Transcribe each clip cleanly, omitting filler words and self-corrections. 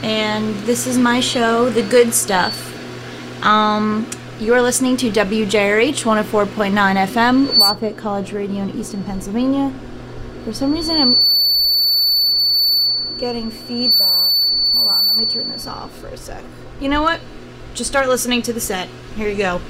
and this is my show, The Good Stuff. You are listening to WJRH 104.9 FM, Lafayette College Radio in Easton, Pennsylvania. For some reason, I'm getting feedback. Hold on, let me turn this off for a sec. You know what? Just start listening to the set. Here you go.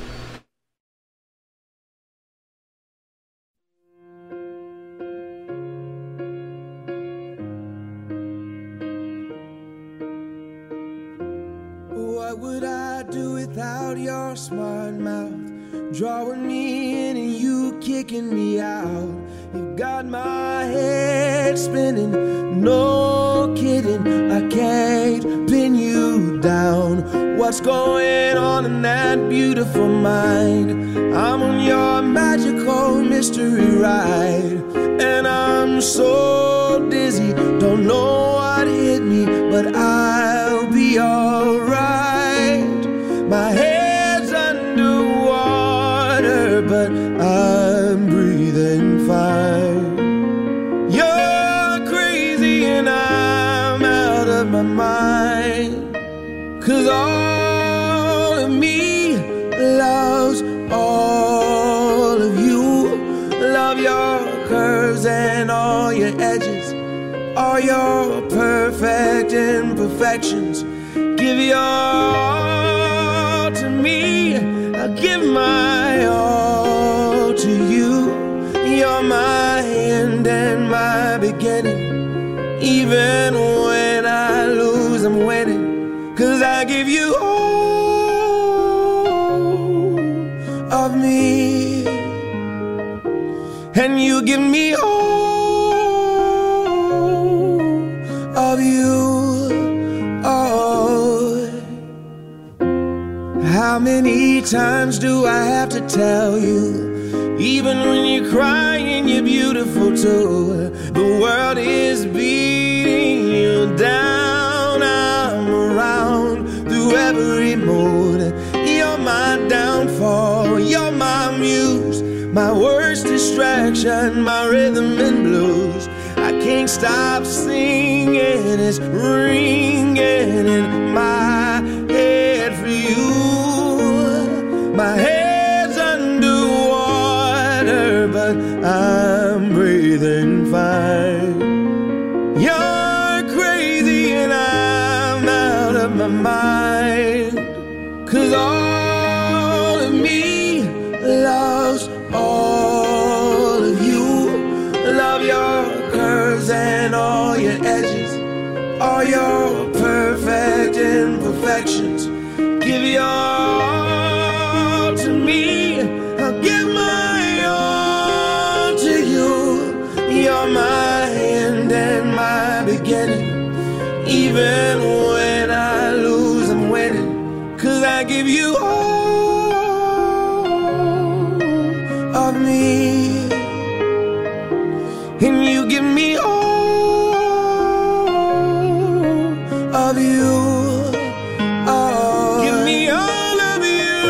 What would I do without your smart mouth? Drawing me in and you kicking me out. You got my head spinning, no kidding. I can't pin you down. What's going on in that beautiful mind? I'm on your magical mystery ride, and I'm so dizzy, don't know what hit me, but I'll be alright. My head's underwater, but I'm breathing fine. You're crazy and I'm out of my mind, 'cause all of me loves all of you. Love your curves and all your edges, all your perfect imperfections. Give your all to me, I'll give my all to you. You're my end and my beginning. Even when I lose, I'm winning, 'cause I give you all of me, and you give me all of you. How many times do I have to tell you? Even when you're crying, you're beautiful too. The world is beating you down. I'm around through every mood. You're my downfall, you're my muse, my worst distraction, my rhythm and blues. I can't stop singing, it's ringing in my head for you. My head's underwater, but I'm breathing fine. You're crazy and I'm out of my mind, 'cause all of me loves all of you. Love your curves and all your edges, all your perfect imperfections. Give your all to me, I'll give my all to you. You're my end and my beginning. Even when I lose, I'm winning, 'cause I give you all of me, and you give me all of you. Give me all of you.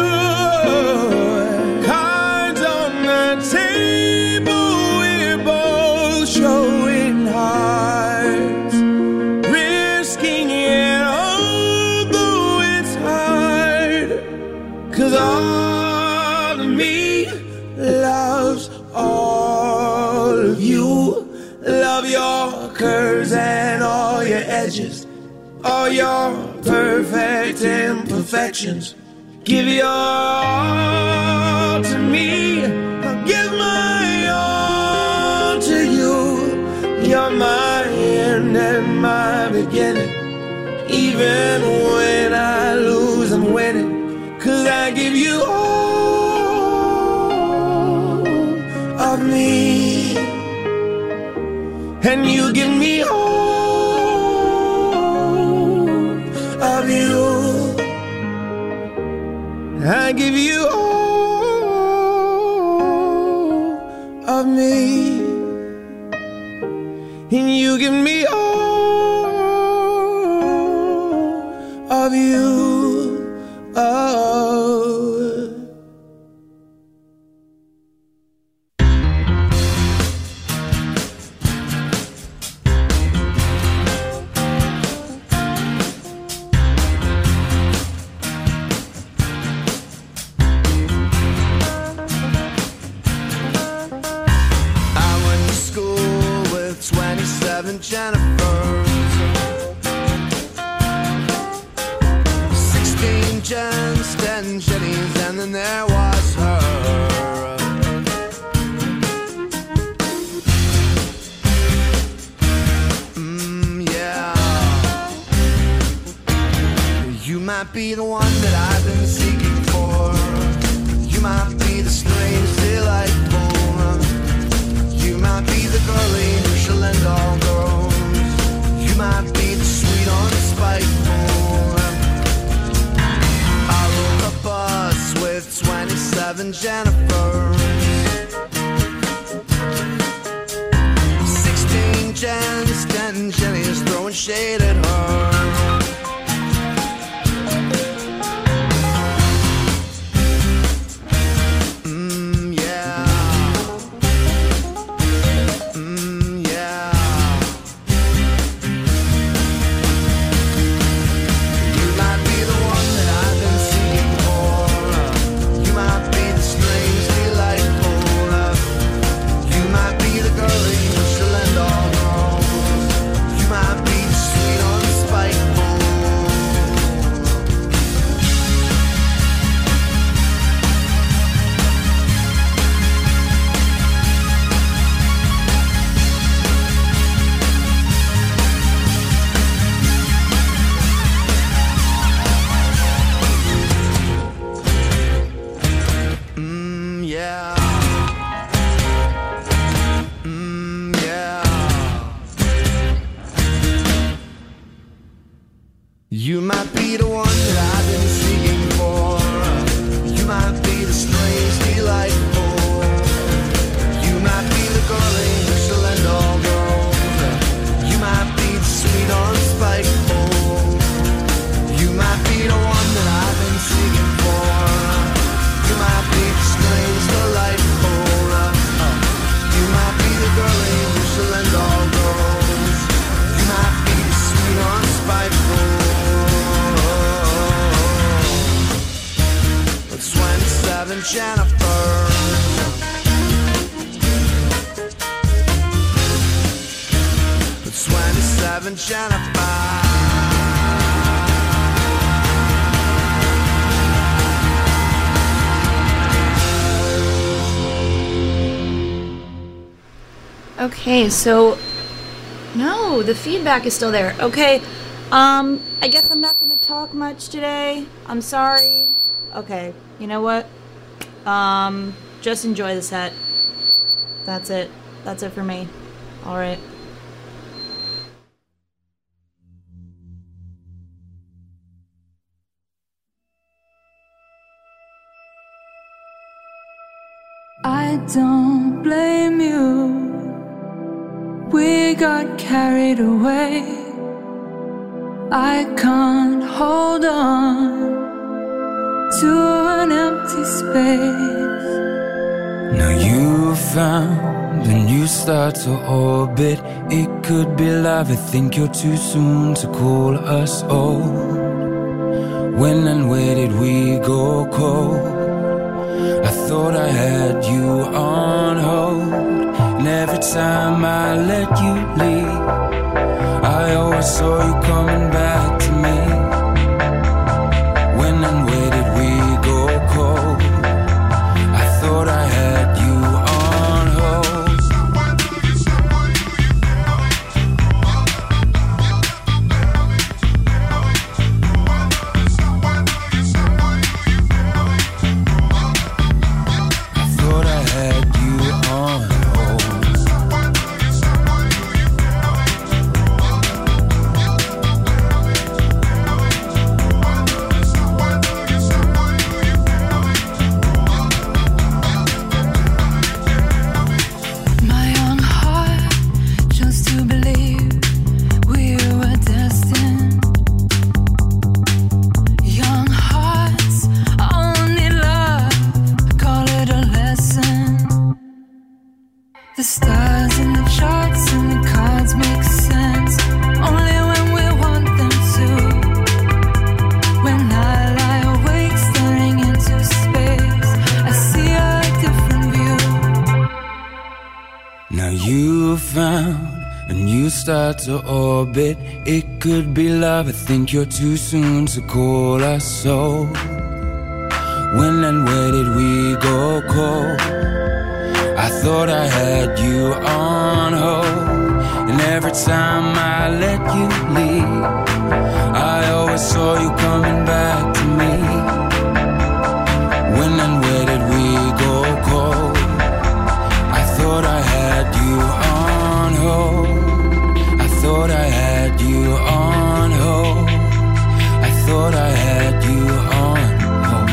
Cards on the table, we're both showing hearts, risking it although it's hard, 'cause all of me loves all of you. Love your curves and all your edges, all your perfect imperfections. Give your all to me, I'll give my all to you. You're my end and my beginning. Even when I lose, I'm winning, 'cause I give you all of me, and you give me all of you. I give you all of me, and you give me all of you. Oh. 27 Jennifers, 16 Jens, 10 Jennys, and then there was her. Yeah. You might be the one that I've been seeking for. You might be the strange, delightful. You might be the girlie who shall end all girls. You might be the sweet, unspiteful. I rode a bus with 27 Jennifers, 16 Jens, 10 Jennys throwing shade at her. You might be the one that I've been seeking for. You might be the strange, delightful. You might be the girlie who shall end all girls. You might be the sweet, unspiteful. You might be the one that I've been seeking for. You might be the strange, delightful. You might be the girlie who shall end all girls. You might be the sweet, unspiteful. 27 Jennifers, 27 Jennifers. Okay, so no, the feedback is still there. Okay, I guess I'm not gonna talk much today. I'm sorry. Okay, you know what? Just enjoy the set. That's it. That's it for me. All right. I don't blame you. We got carried away. I can't hold on to an empty space. Now you found a new star to orbit. It could be love. I think you're too soon to call us old. When and where did we go cold? I thought I had you on hold, and every time I let you leave, I always saw you coming back to me. When and where did we go cold? I thought I had you on hold. I thought I had you on hold. start to orbit. It could be love, I think you're too soon to call us so. When and where did we go cold? I thought I had you on hold, and every time I let you leave, I always saw you coming back to me. When and where did we go cold? I thought I had you on hold. I thought I had you on hold. I thought I had you on hold.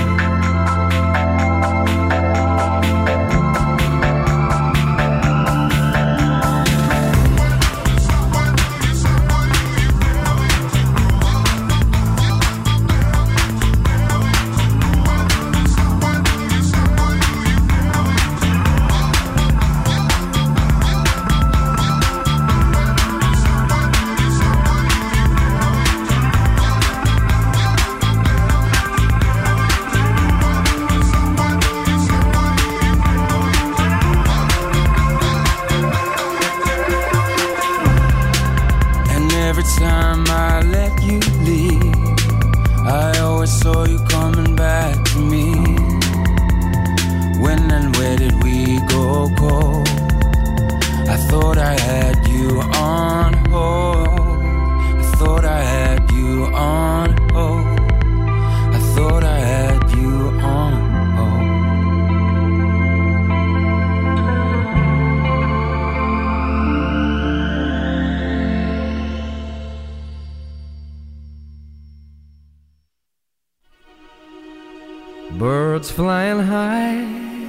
Birds flying high,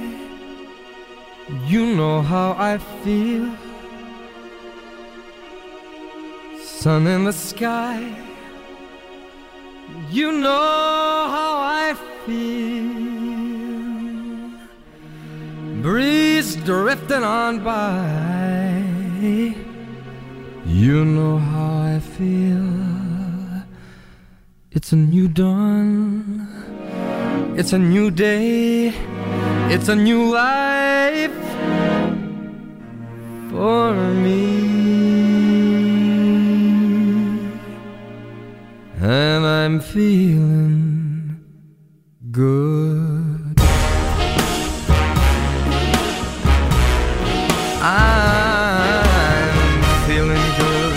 you know how I feel. Sun in the sky, you know how I feel. Breeze drifting on by, you know how I feel. It's a new dawn, it's a new day, it's a new life for me. And I'm feeling good. I'm feeling good.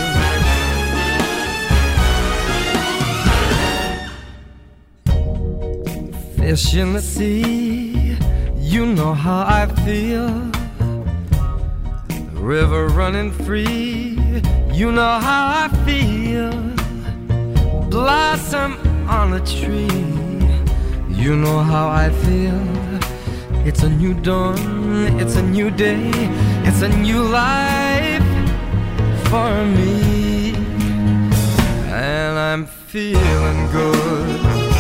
Fish in the sea, you know how I feel. River running free, you know how I feel. Blossom on a tree, you know how I feel. It's a new dawn, it's a new day, it's a new life for me. And I'm feeling good.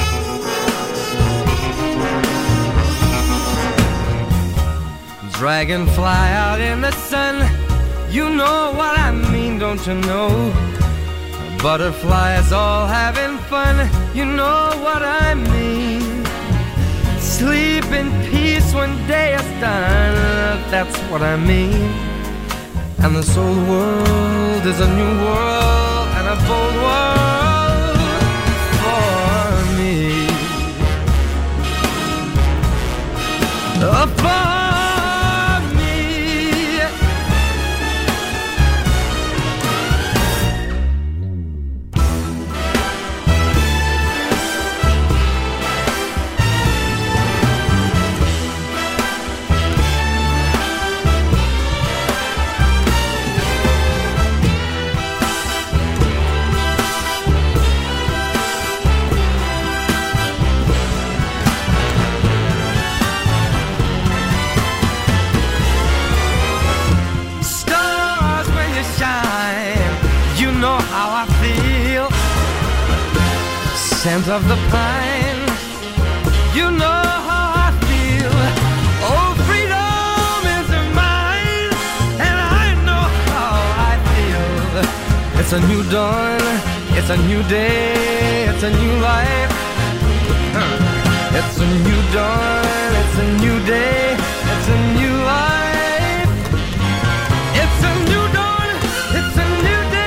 Dragonfly out in the sun, you know what I mean, don't you know? Butterflies all having fun, you know what I mean. Sleep in peace when day is done, that's what I mean. And this old world is a new world and a bold world for me. For scent of the pine, you know how I feel. Oh, freedom is mine, and I know how I feel. It's a new dawn, it's a new day, it's a new life. It's a new dawn, it's a new day, it's a new life. It's a new dawn, it's a new day.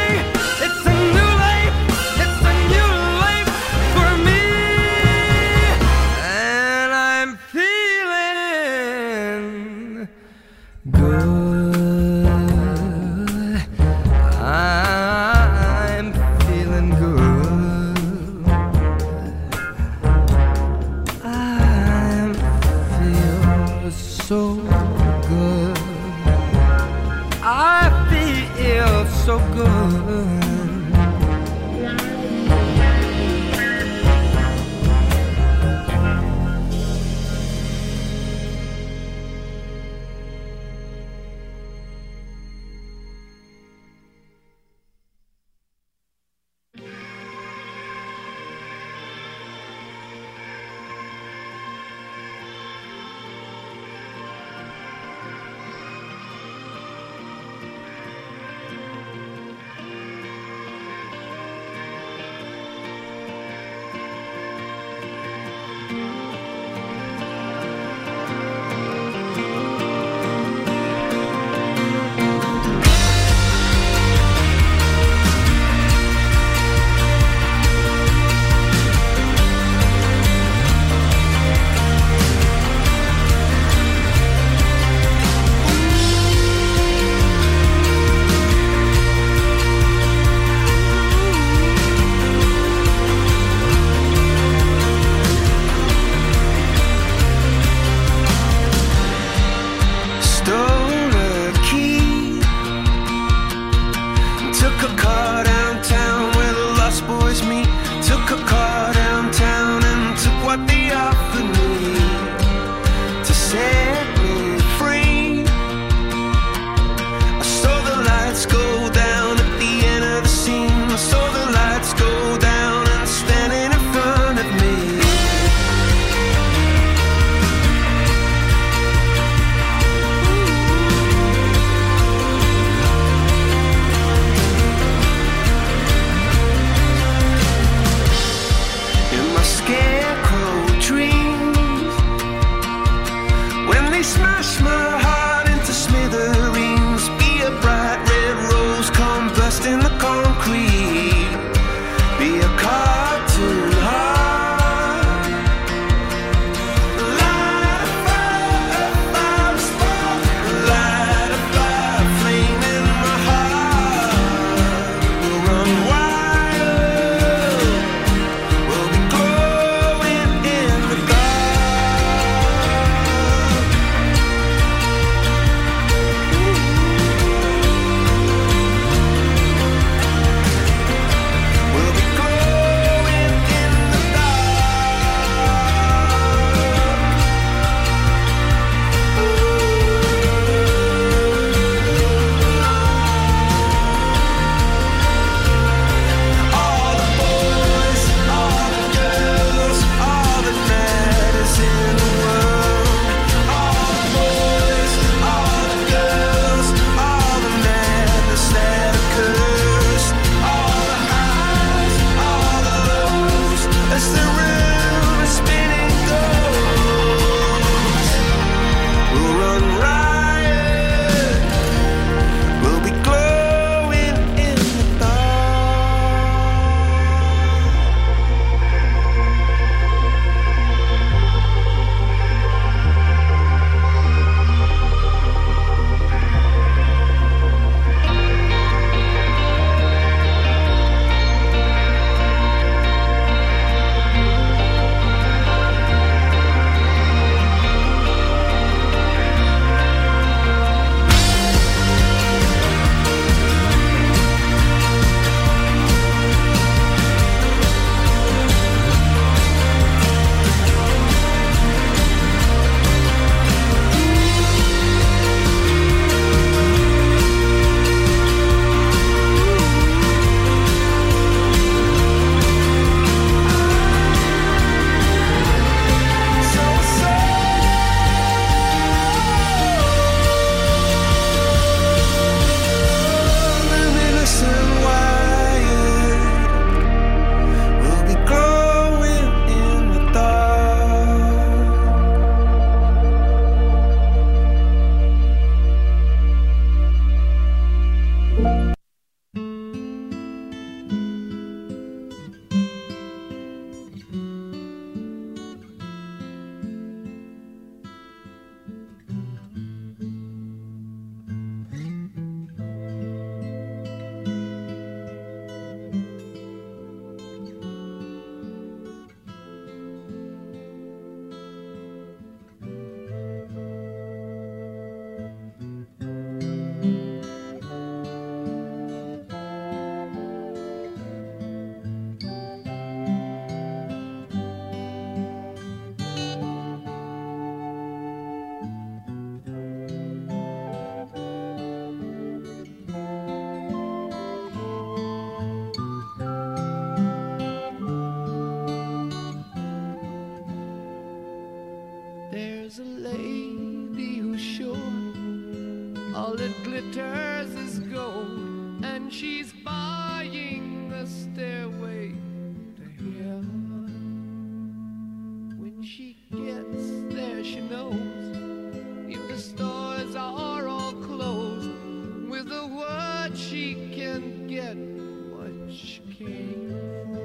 all that glitters is gold, and she's buying a stairway to heaven. When she gets there, she knows if the stores are all closed, with a word she can get what she came for.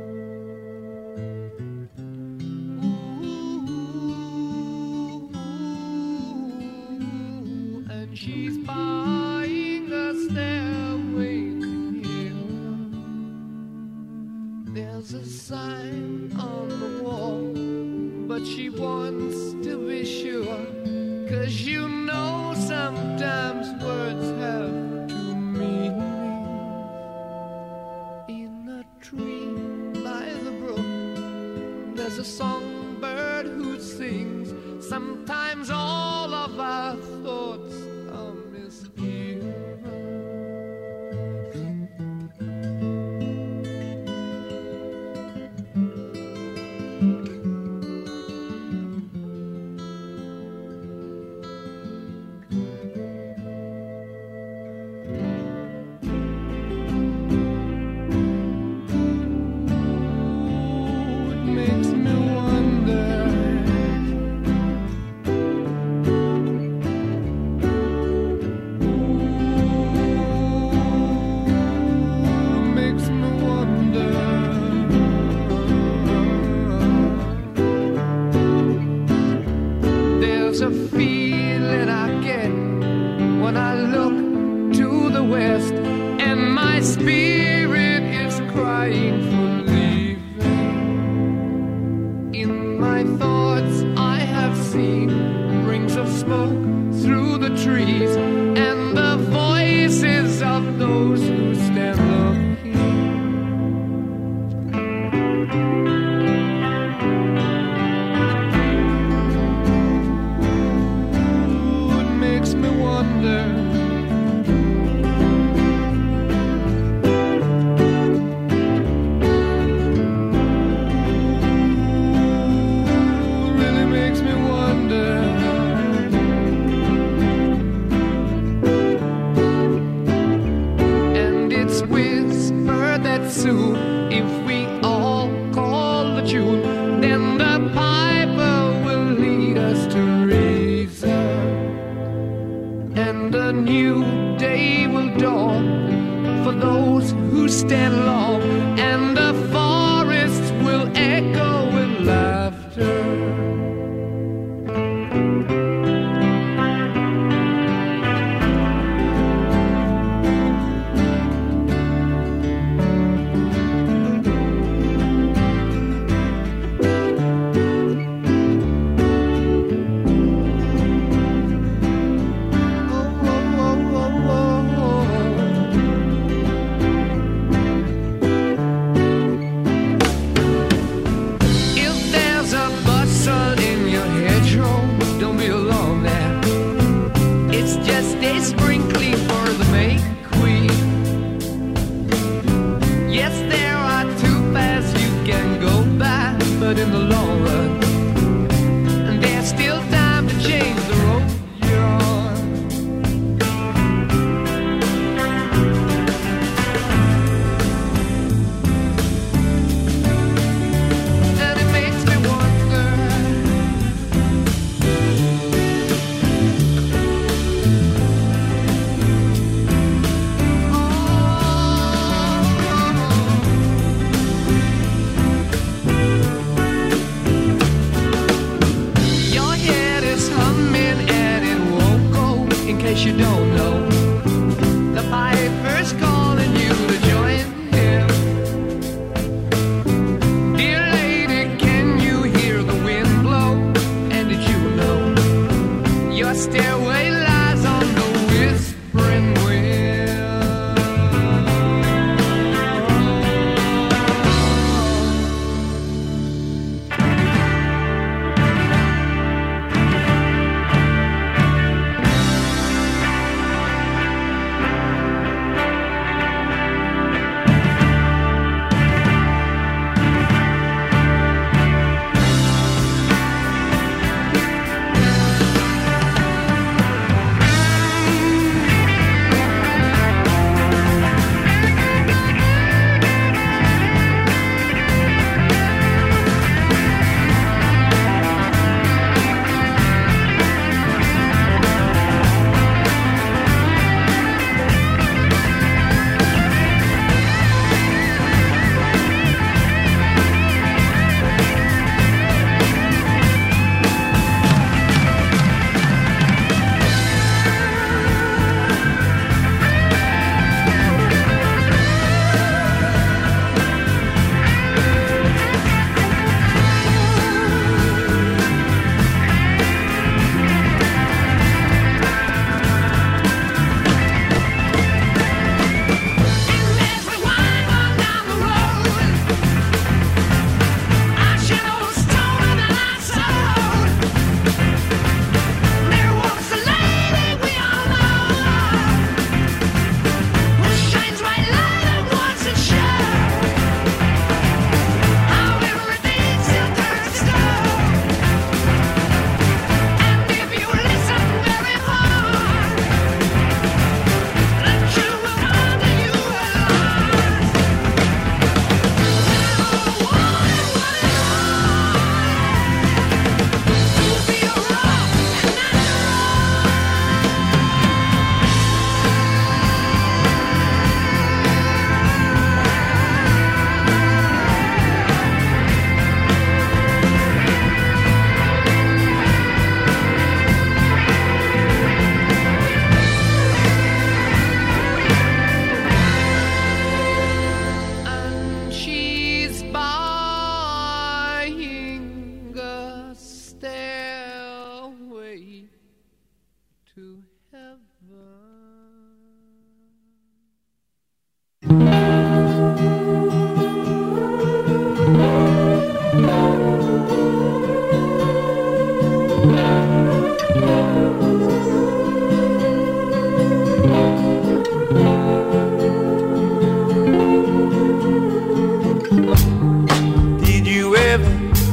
Ooh, and she's buying a stairway to heaven. There's a sign on the wall, but she wants to be sure, 'cause you know sometimes words have two meanings. In a tree by the brook, there's a songbird who sings. Sometimes all of our thoughts are misgiven.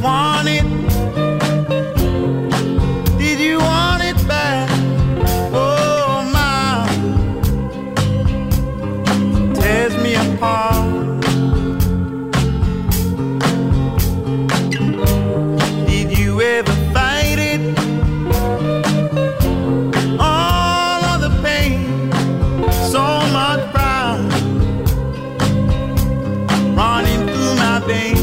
want it? Did you want it back? Oh my, tears me apart. Did you ever fight it? All of the pain, so much pride running through my veins.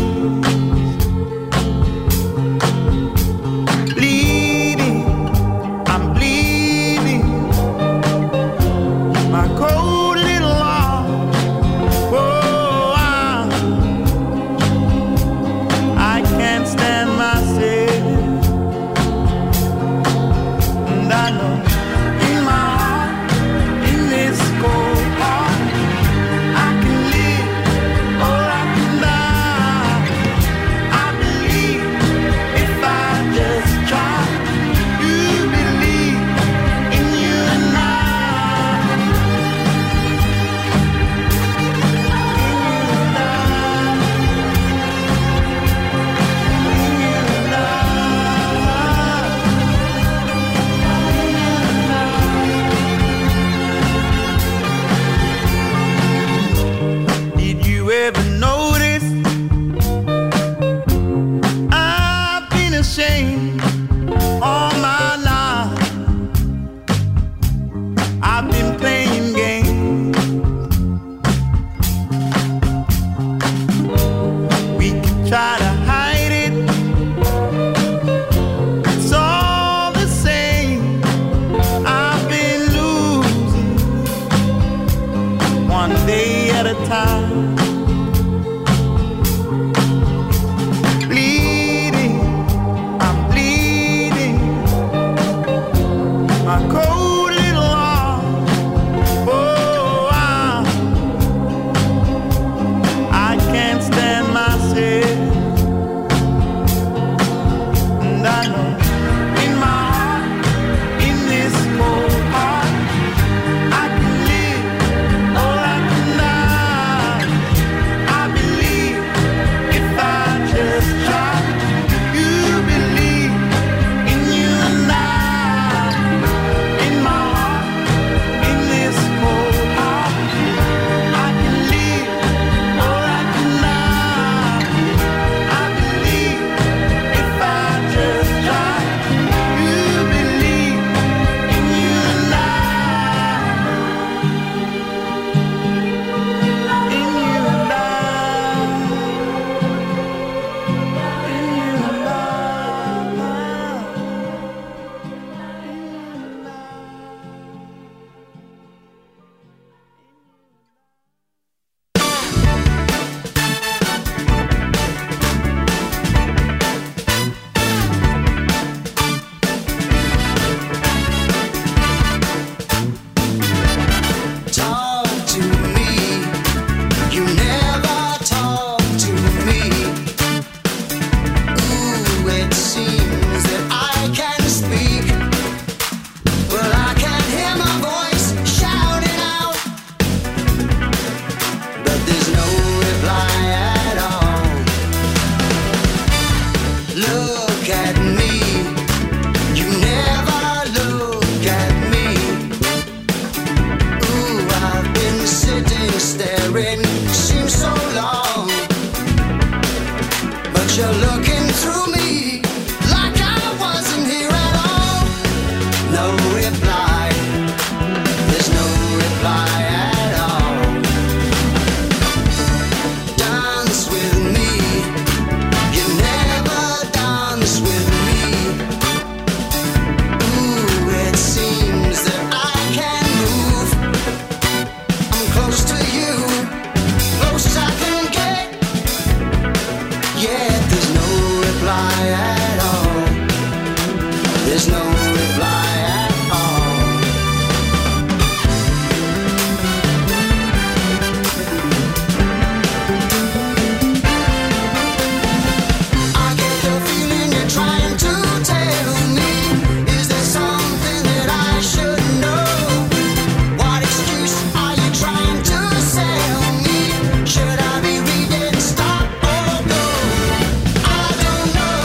Should I be reading, stop or go? I don't know.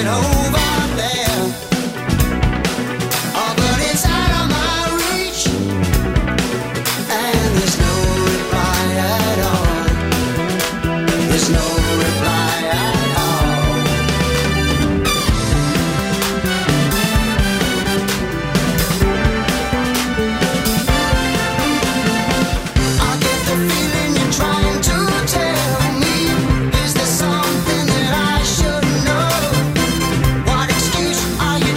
over there. Oh, but it's out of my reach, and there's no reply at all. There's no reply at all. I get the feeling you're trying to tell me. Is there something that I should know? What excuse are you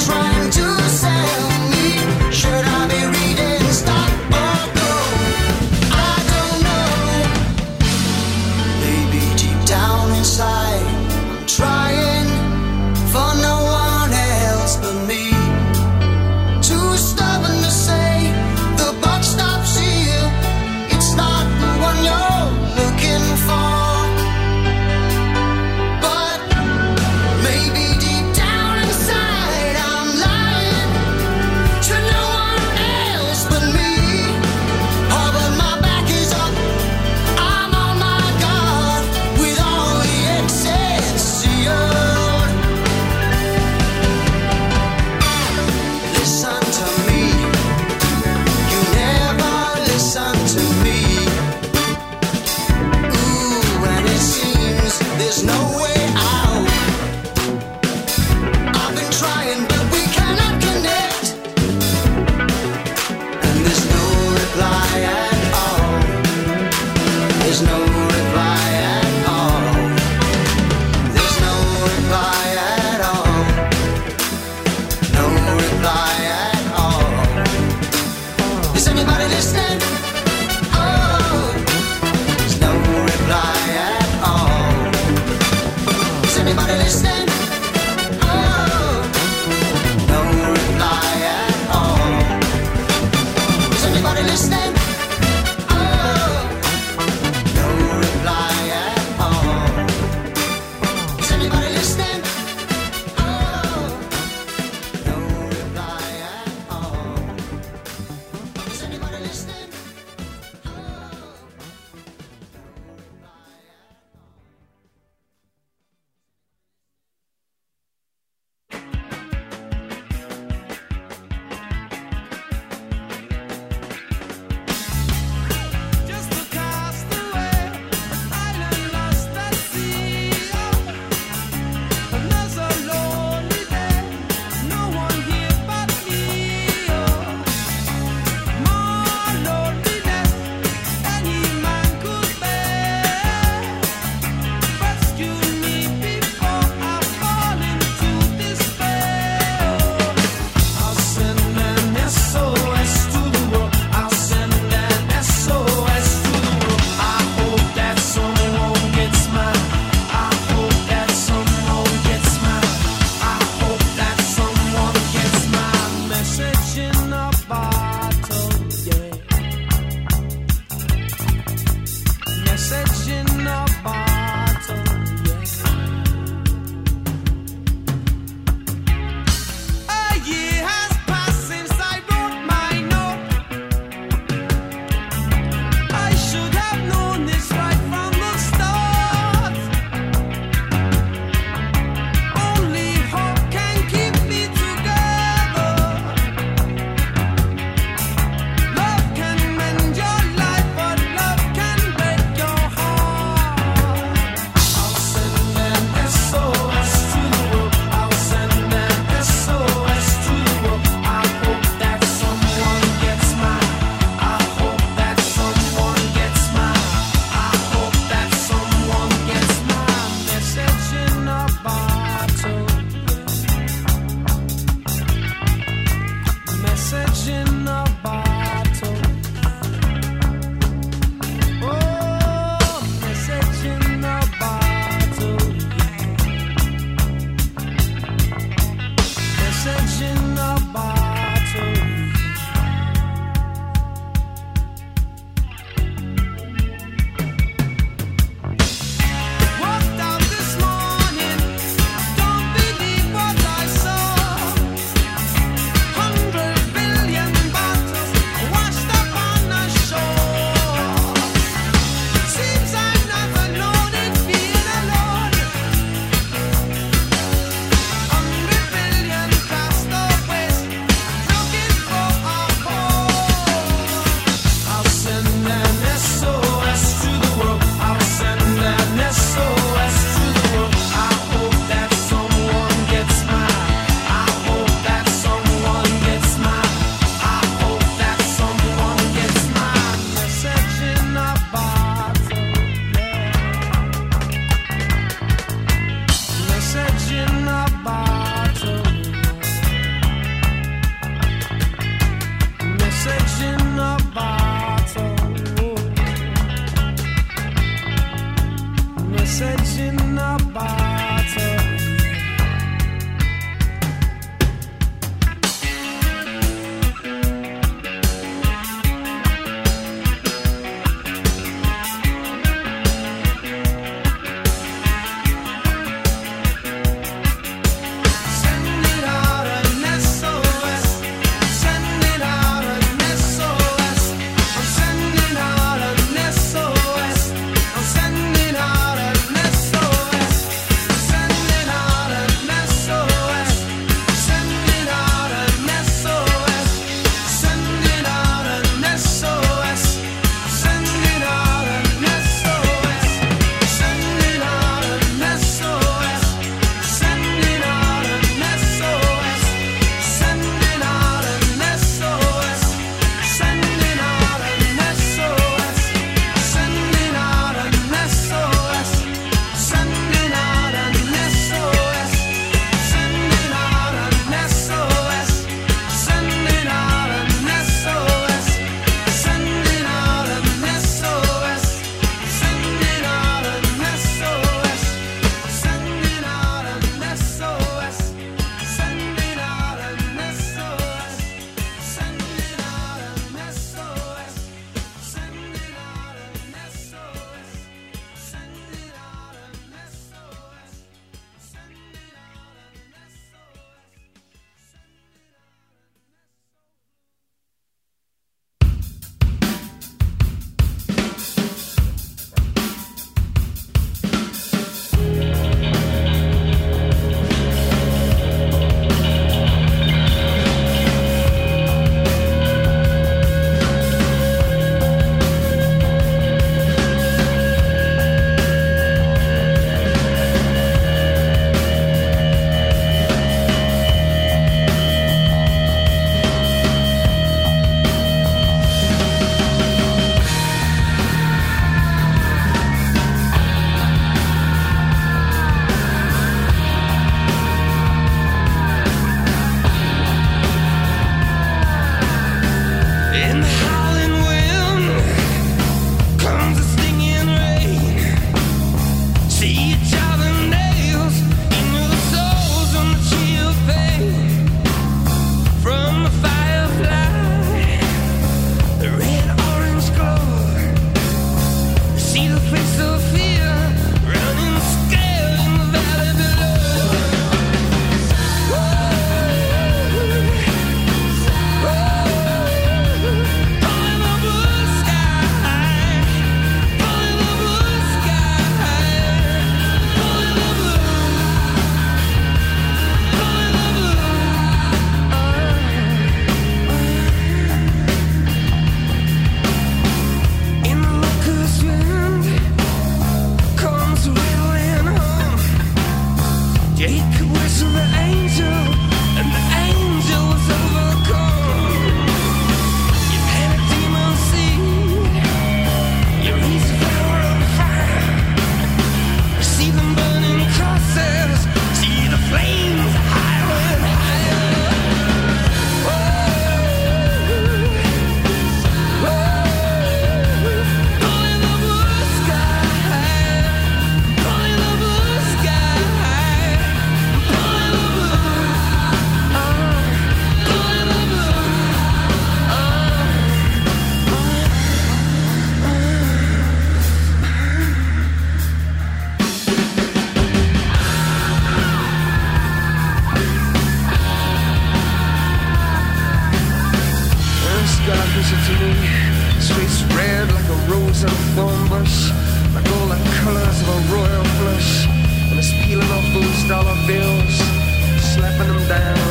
closer to me. His face red like a rose and a thorn bush, like all the colors of a royal flush. And he's peeling off those dollar bills, slapping them down.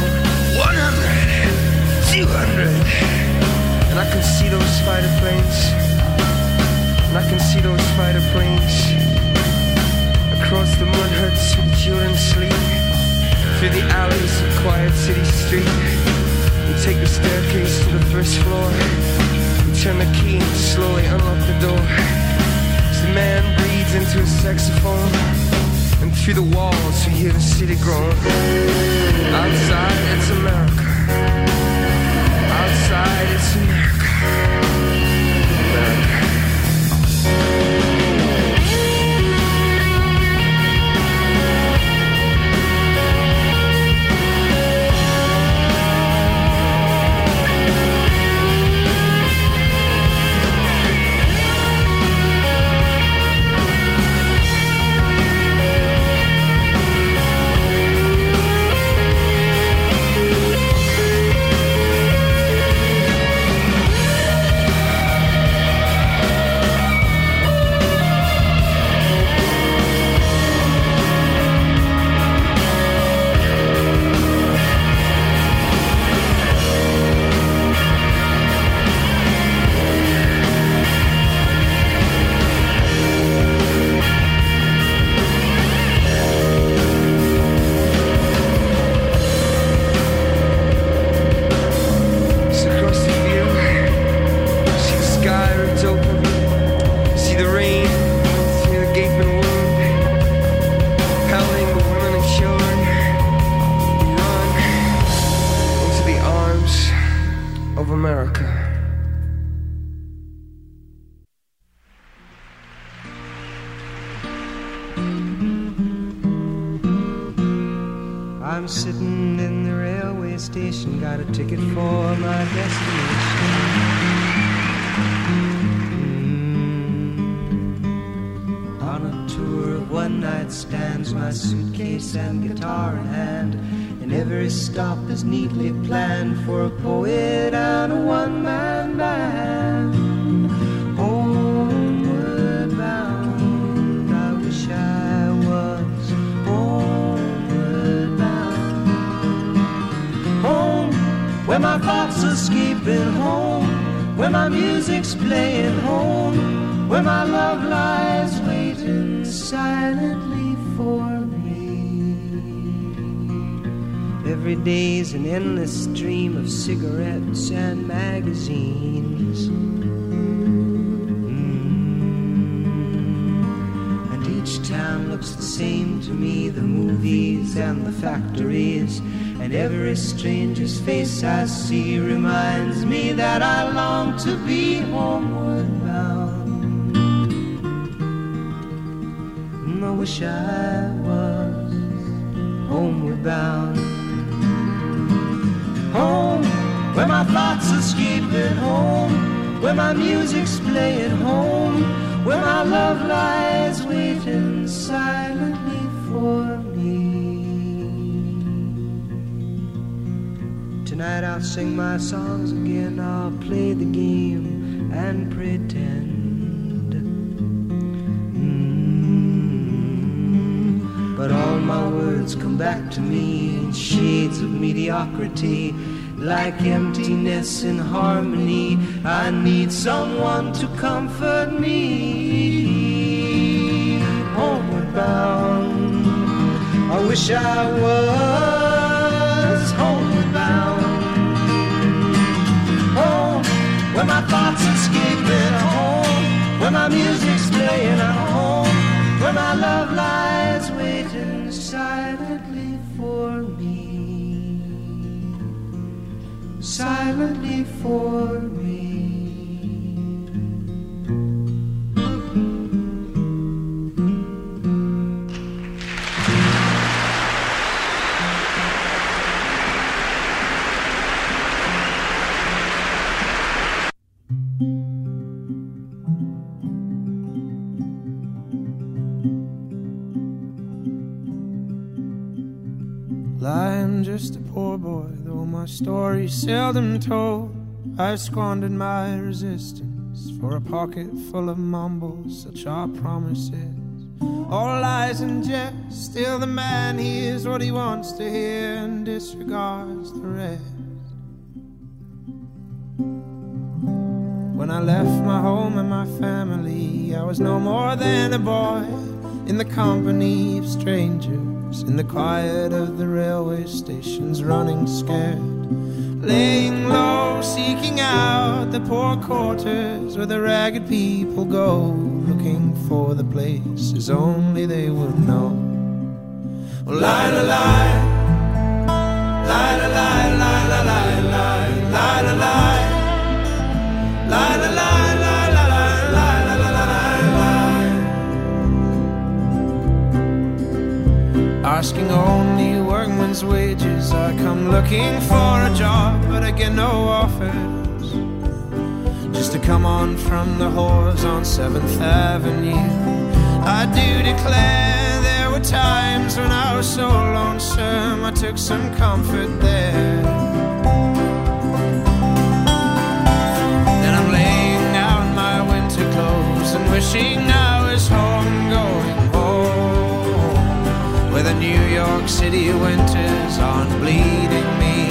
100, 200. And I can see those fighter planes. And I can see those fighter planes across the mud huts where the children sleep, through the alleys of quiet city street. We take the staircase to the first floor. We turn the key and slowly unlock the door. As the man breathes into his saxophone, and through the walls we hear the city groan. Outside it's America. Outside it's America. America. I'm sitting in the railway station, got a ticket for my destination. On a tour of one-night stands, my suitcase and guitar in hand, and every stop is neatly planned for a poet and a one-man band. Homeward bound, I wish I was homeward bound. Home, where my thoughts are escaping, home, where my music's playing, home, where my love lies waiting silently for me. Every day's an endless stream of cigarettes and magazines. And each town looks the same to me, the movies and the factories. And every stranger's face I see reminds me that I long to be homeward bound. I wish I was homeward bound. Home, where my thoughts are escaping, home, where my music's playing, home, where my love lies waiting silently for me. Tonight I'll sing my songs again, I'll play the game and pretend. But all my words come back to me in shades of mediocrity, like emptiness in harmony. I need someone to comfort me. Homeward bound, I wish I was homeward bound. Home, where my thoughts escaping, home, where my music's playing, home, where my love lies waiting silently for me. Silently for me. I'm just a poor boy, though my story's seldom told. I've squandered my resistance for a pocket full of mumbles, such are promises. All lies and jest, still the man hears what he wants to hear and disregards the rest. When I left my home and my family, I was no more than a boy in the company of strangers, in the quiet of the railway stations, running scared, laying low, seeking out the poor quarters where the ragged people go, looking for the places only they would know. Oh, lie, lie, lie, lie, lie, lie, lie, lie, lie, lie, lie, lie. La la la la la la la la la la la. Asking only workman's wages, I come looking for a job, but I get no offers. Just to come on from the whores on 7th Avenue. I do declare there were times when I was so lonesome, I took some comfort there. And wishing I was home, going home, where the New York City winters aren't bleeding me,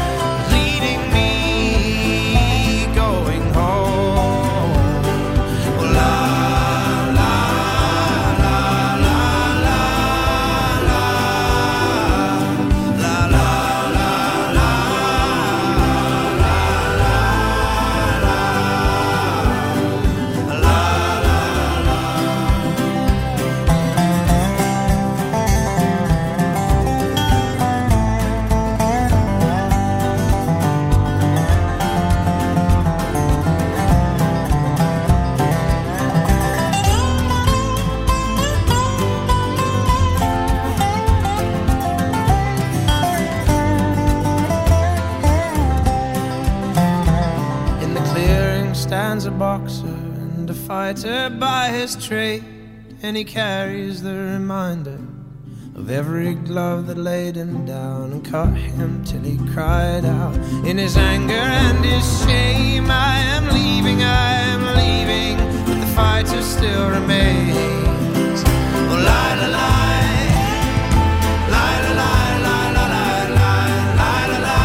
going home. Oh, la, la, la, la, la, la, la, la, la, la, stands a boxer and a fighter by his trade, and he carries the reminder of every glove that laid him down and cut him till he cried out in his anger and his shame, I am leaving, but the fighter still remains. Oh, lie, lie, lie, lie, lie, lie, lie, lie, lie, lie, lie, lie.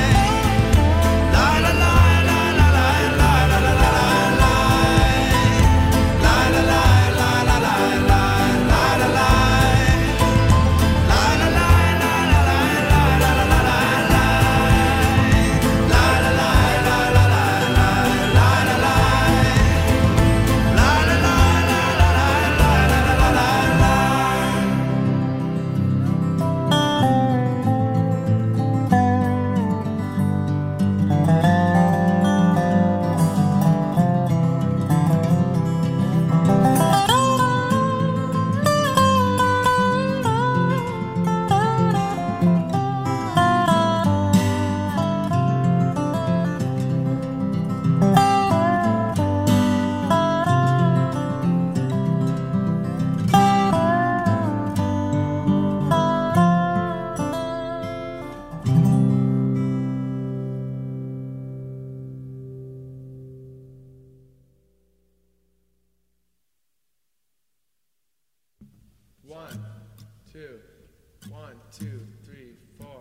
One, two, three, four.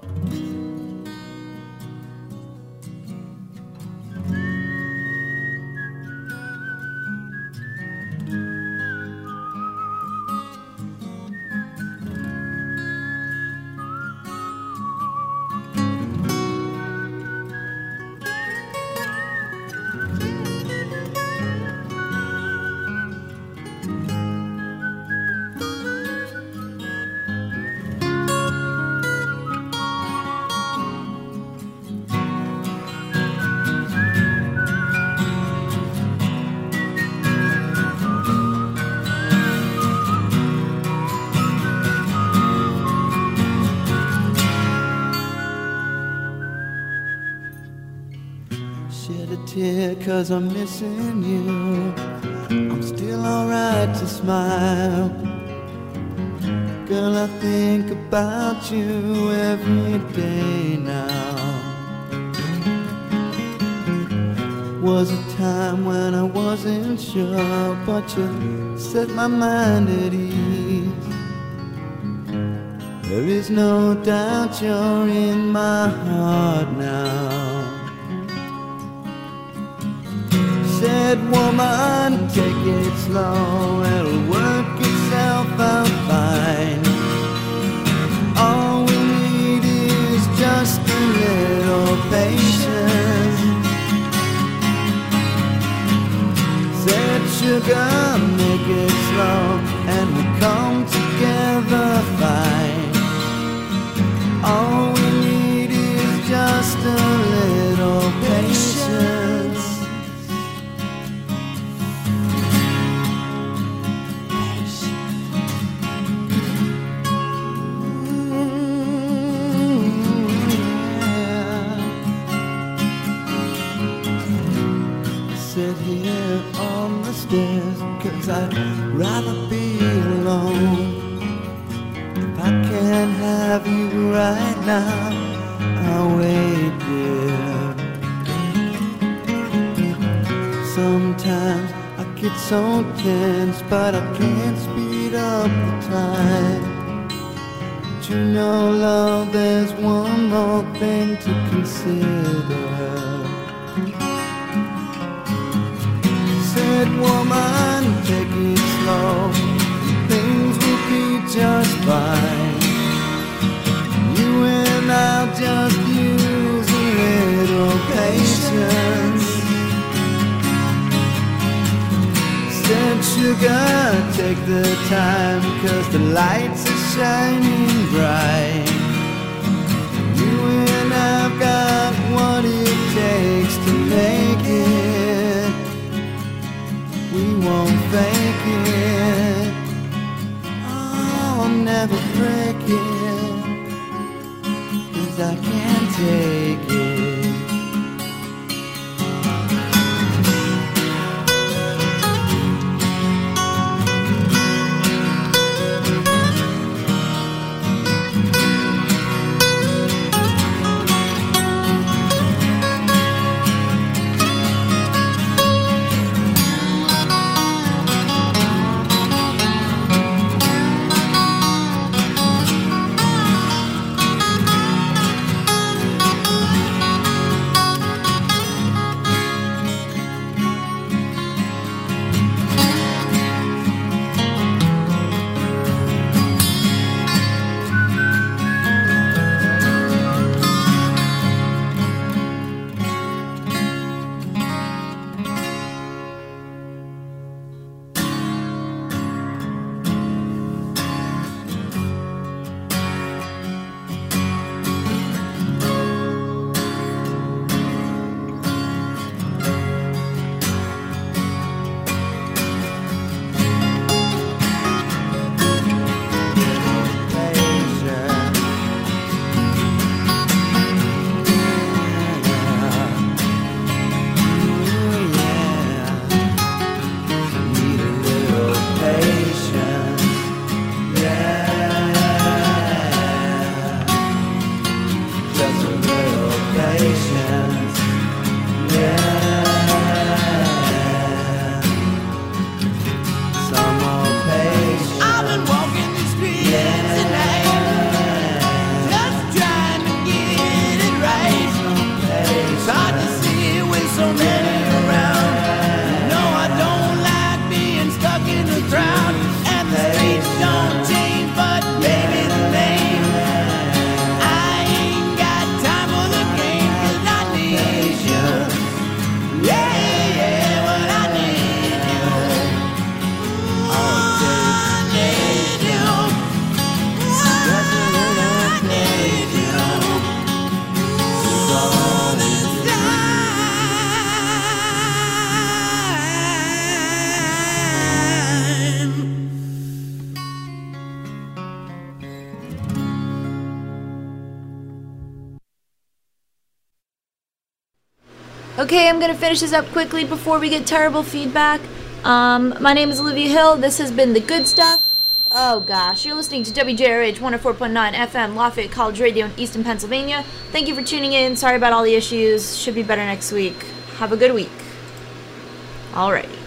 Tear 'cause I'm missing you. I'm still alright to smile. Girl, I think about you every day now. Was a time when I wasn't sure, but you set my mind at ease. There is no doubt you're in my heart now. Said, woman, take it slow, it'll work itself out fine. All we need is just a little patience. Said, sugar, make it slow, and we'll come together fine. All we need is just a little patience. Sit here on the stairs, 'cause I'd rather be alone. If I can't have you right now, I'll wait, dear. Sometimes I get so tense, but I can't speed up the time. But you know, love, there's one more thing to consider. Said, woman, take it slow, things will be just fine. You and I'll just use a little patience. Said, sugar, take the time, 'cause the lights are shining bright. You and I've got what it takes to make it. We won't fake it. I'll never break it, 'cause I can't take it. Okay, I'm going to finish this up quickly before we get terrible feedback. My name is Olivia Hill. This has been The Good Stuff. Oh gosh, you're listening to WJRH 104.9 FM, Lafayette College Radio in Easton, Pennsylvania. Thank you for tuning in. Sorry about all the issues. Should be better next week. Have a good week. Alrighty.